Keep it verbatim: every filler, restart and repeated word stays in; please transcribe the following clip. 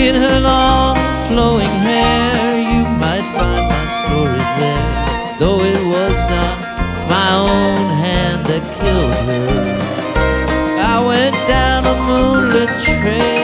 In her long flowing hair, you might find my story there, though it was not my own hand that killed her. I went down a moonlit trail